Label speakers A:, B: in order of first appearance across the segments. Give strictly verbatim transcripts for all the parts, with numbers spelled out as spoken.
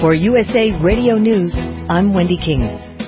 A: For U S A Radio News, I'm Wendy King.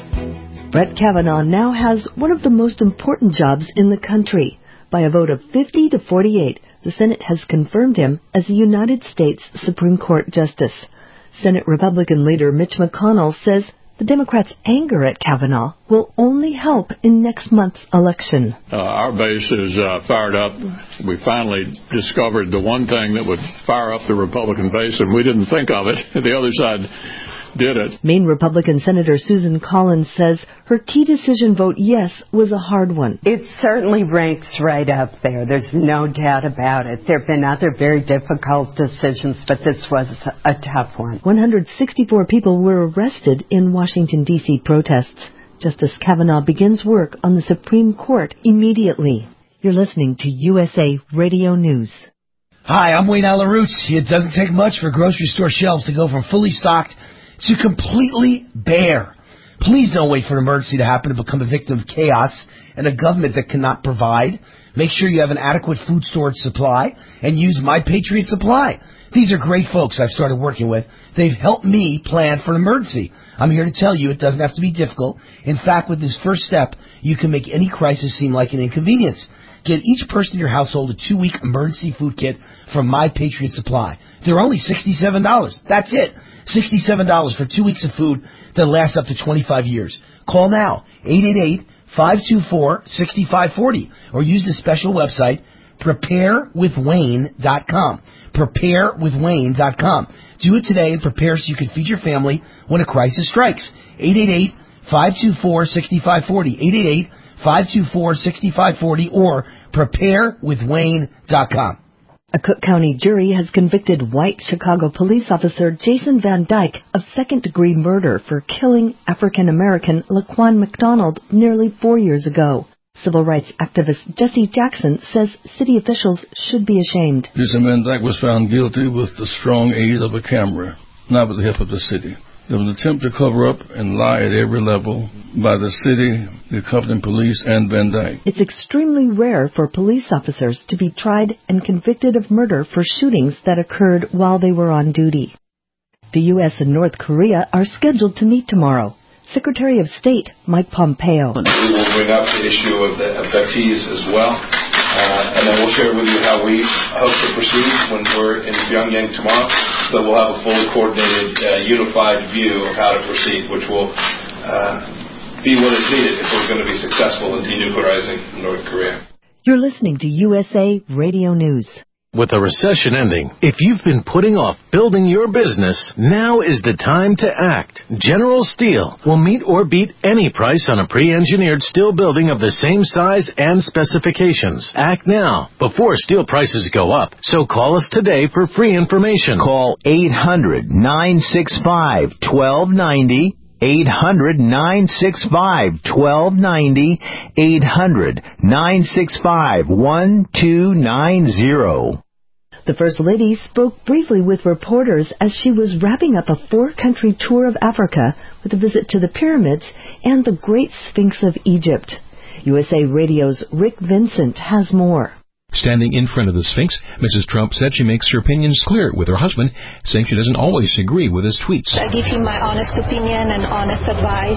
A: Brett Kavanaugh now has one of the most important jobs in the country. By a vote of fifty to forty-eight, the Senate has confirmed him as a United States Supreme Court Justice. Senate Republican leader Mitch McConnell says the Democrats' anger at Kavanaugh will only help in next month's election.
B: Uh, our base is uh, fired up. We finally discovered the one thing that would fire up the Republican base, and we didn't think of it. The other side did it.
A: Maine Republican Senator Susan Collins says her key decision vote yes was a hard one.
C: It certainly ranks right up there. There's no doubt about it. There have been other very difficult decisions, but this was a tough one.
A: one hundred sixty-four people were arrested in Washington, D C protests. Justice Kavanaugh begins work on the Supreme Court immediately. You're listening to U S A Radio News.
D: Hi, I'm Wayne Alarootz. It doesn't take much for grocery store shelves to go from fully stocked to completely bare. Please don't wait for an emergency to happen to become a victim of chaos and a government that cannot provide. Make sure you have an adequate food storage supply and use My Patriot Supply. These are great folks I've started working with. They've helped me plan for an emergency. I'm here to tell you it doesn't have to be difficult. In fact, with this first step, you can make any crisis seem like an inconvenience. Get each person in your household a two-week emergency food kit from My Patriot Supply. They're only sixty-seven dollars. That's it. sixty-seven dollars for two weeks of food that lasts up to twenty-five years. Call now, eight eight eight, five two four, six five four zero, or use the special website, prepare with wayne dot com. prepare with wayne dot com. Do it today and prepare so you can feed your family when a crisis strikes. eight eight eight, five two four, six five four zero. eight eight eight, five two four, six five four zero or prepare with wayne dot com.
A: A Cook County jury has convicted white Chicago police officer Jason Van Dyke of second-degree murder for killing African-American Laquan McDonald nearly four years ago. Civil rights activist Jesse Jackson says city officials should be ashamed.
E: Jason Van Dyke was found guilty with the strong aid of a camera, not with the help of the city. There was an attempt to cover up and lie at every level by the city, the Compton police, and Van Dyke.
A: It's extremely rare for police officers to be tried and convicted of murder for shootings that occurred while they were on duty. The U S and North Korea are scheduled to meet tomorrow. Secretary of State Mike Pompeo.
F: We will bring up the issue of the abductees as well, uh, and then we'll share with you how we hope to proceed when we're in Pyongyang tomorrow, so we'll have a fully coordinated, uh, unified view of how to proceed, which will uh, be what is needed if we're going to be successful in denuclearizing North Korea.
A: You're listening to U S A Radio News.
G: With a recession ending, if you've been putting off building your business, now is the time to act. General Steel will meet or beat any price on a pre-engineered steel building of the same size and specifications. Act now, before steel prices go up. So call us today for free information.
H: Call eight hundred, nine six five, one two nine zero. eight hundred, nine six five, one two nine zero. eight hundred, nine six five, one two nine zero.
A: The First Lady spoke briefly with reporters as she was wrapping up a four-country tour of Africa with a visit to the pyramids and the Great Sphinx of Egypt. U S A Radio's Rick Vincent has more.
I: Standing in front of the Sphinx, Missus Trump said she makes her opinions clear with her husband, saying she doesn't always agree with his tweets.
J: I give him my honest opinion and honest advice,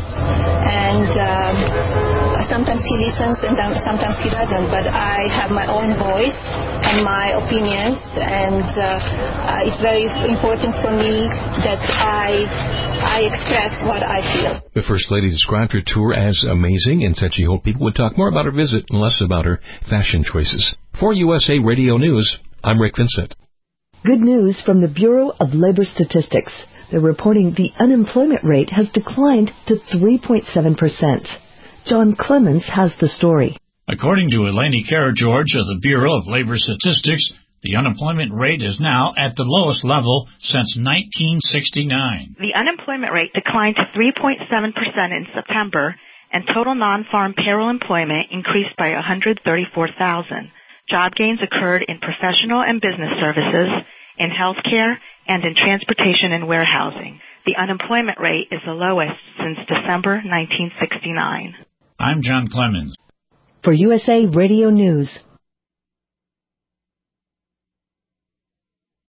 J: and um, sometimes he listens and sometimes he doesn't, but I have my own voice and my opinions, and uh, uh, it's very important for me that I I express what I feel.
I: The First Lady described her tour as amazing and said she hoped people would talk more about her visit and less about her fashion choices. For U S A Radio News, I'm Rick Vincent.
A: Good news from the Bureau of Labor Statistics. They're reporting the unemployment rate has declined to three point seven percent. John Clemens has the story.
K: According to Eleni Karageorge of the Bureau of Labor Statistics, the unemployment rate is now at the lowest level since nineteen sixty-nine.
L: The unemployment rate declined to three point seven percent in September, and total non-farm payroll employment increased by one hundred thirty-four thousand. Job gains occurred in professional and business services, in healthcare, and in transportation and warehousing. The unemployment rate is the lowest since December nineteen sixty-nine.
K: I'm John Clemens.
A: For U S A Radio News,